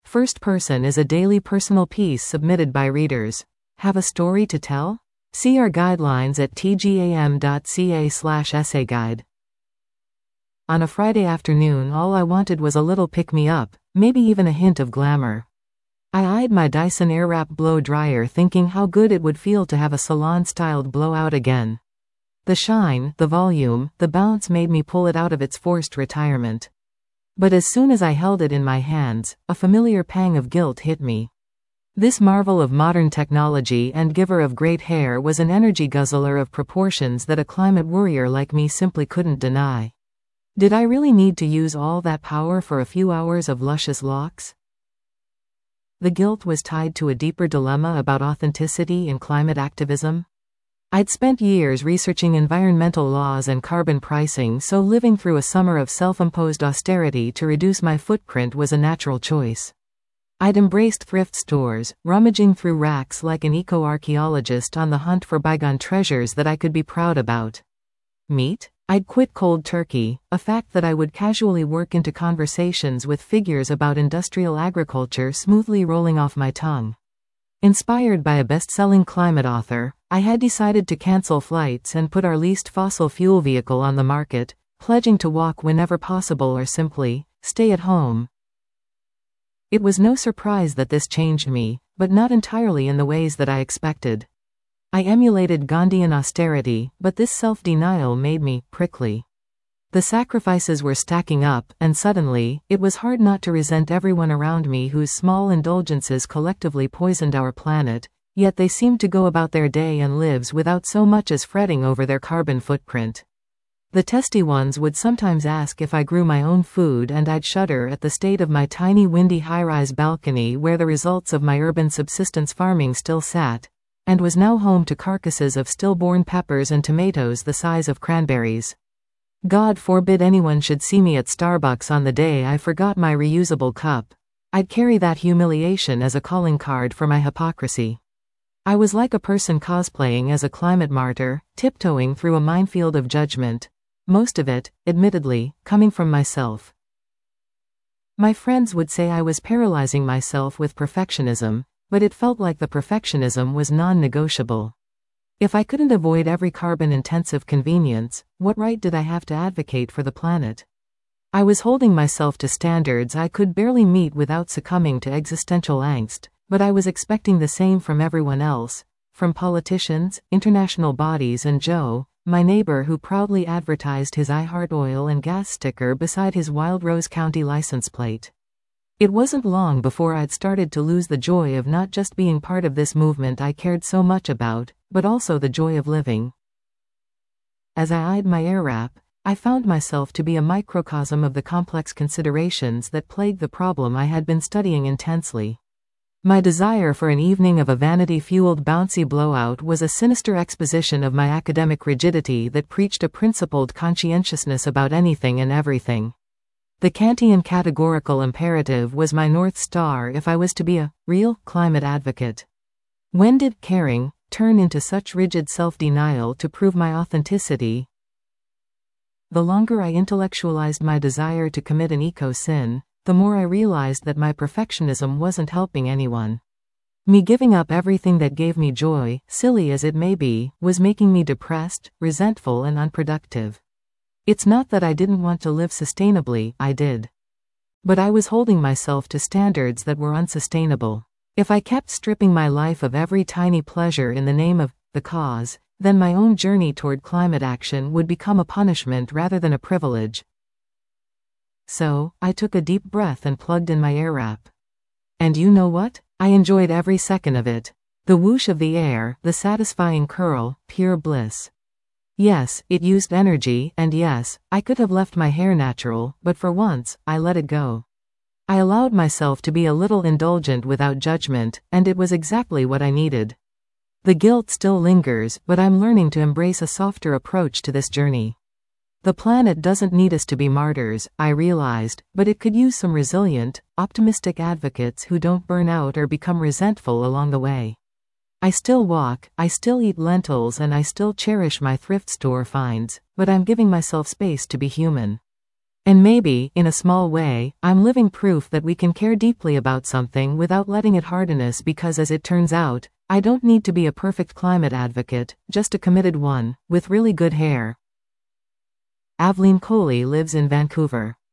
First person is a daily personal piece submitted by readers. Have a story to tell? See our guidelines at tgam.ca/essay guide. On a Friday afternoon, all I wanted was a little pick-me-up, maybe even a hint of glamour. I eyed my Dyson Airwrap blow dryer thinking how good it would feel to have a salon-styled blowout again. The shine, the volume, the bounce made me pull it out of its forced retirement. But as soon as I held it in my hands, a familiar pang of guilt hit me. This marvel of modern technology and giver of great hair was an energy guzzler of proportions that a climate worrier like me simply couldn't deny. Did I really need to use all that power for a few hours of luscious locks? The guilt was tied to a deeper dilemma about authenticity in climate activism. I'd spent years researching environmental laws and carbon pricing, so living through a summer of self-imposed austerity to reduce my footprint was a natural choice. I'd embraced thrift stores, rummaging through racks like an eco-archaeologist on the hunt for bygone treasures that I could be proud about. Meat? I'd quit cold turkey, a fact that I would casually work into conversations with figures about industrial agriculture smoothly rolling off my tongue. Inspired by a best-selling climate author, I had decided to cancel flights and put our leased fossil fuel vehicle on the market, pledging to walk whenever possible or simply stay at home. It was no surprise that this changed me, but not entirely in the ways that I expected. I emulated Gandhian austerity, but this self-denial made me prickly. The sacrifices were stacking up, and suddenly, it was hard not to resent everyone around me whose small indulgences collectively poisoned our planet, yet they seemed to go about their day and lives without so much as fretting over their carbon footprint. The testy ones would sometimes ask if I grew my own food, and I'd shudder at the state of my tiny windy high-rise balcony where the results of my urban subsistence farming still sat, and was now home to carcasses of stillborn peppers and tomatoes the size of cranberries. God forbid anyone should see me at Starbucks on the day I forgot my reusable cup. I'd carry that humiliation as a calling card for my hypocrisy. I was like a person cosplaying as a climate martyr, tiptoeing through a minefield of judgment. Most of it, admittedly, coming from myself. My friends would say I was paralyzing myself with perfectionism, but it felt like the perfectionism was non-negotiable. If I couldn't avoid every carbon-intensive convenience, what right did I have to advocate for the planet? I was holding myself to standards I could barely meet without succumbing to existential angst, but I was expecting the same from everyone else, from politicians, international bodies and Joe, my neighbor who proudly advertised his I Heart Oil and Gas sticker beside his Wild Rose County license plate. It wasn't long before I'd started to lose the joy of not just being part of this movement I cared so much about, but also the joy of living. As I eyed my Airwrap, I found myself to be a microcosm of the complex considerations that plagued the problem I had been studying intensely. My desire for an evening of a vanity-fueled bouncy blowout was a sinister exposition of my academic rigidity that preached a principled conscientiousness about anything and everything. The Kantian categorical imperative was my North Star if I was to be a real climate advocate. When did caring turn into such rigid self-denial to prove my authenticity? The longer I intellectualized my desire to commit an eco-sin, the more I realized that my perfectionism wasn't helping anyone. Me giving up everything that gave me joy, silly as it may be, was making me depressed, resentful and unproductive. It's not that I didn't want to live sustainably, I did. But I was holding myself to standards that were unsustainable. If I kept stripping my life of every tiny pleasure in the name of the cause, then my own journey toward climate action would become a punishment rather than a privilege. So, I took a deep breath and plugged in my Airwrap. And you know what? I enjoyed every second of it. The whoosh of the air, the satisfying curl, pure bliss. Yes, it used energy, and yes, I could have left my hair natural, but for once, I let it go. I allowed myself to be a little indulgent without judgment, and it was exactly what I needed. The guilt still lingers, but I'm learning to embrace a softer approach to this journey. The planet doesn't need us to be martyrs, I realized, but it could use some resilient, optimistic advocates who don't burn out or become resentful along the way. I still walk, I still eat lentils and I still cherish my thrift store finds, but I'm giving myself space to be human. And maybe, in a small way, I'm living proof that we can care deeply about something without letting it harden us because as it turns out, I don't need to be a perfect climate advocate, just a committed one, with really good hair. Aveline Coley lives in Vancouver.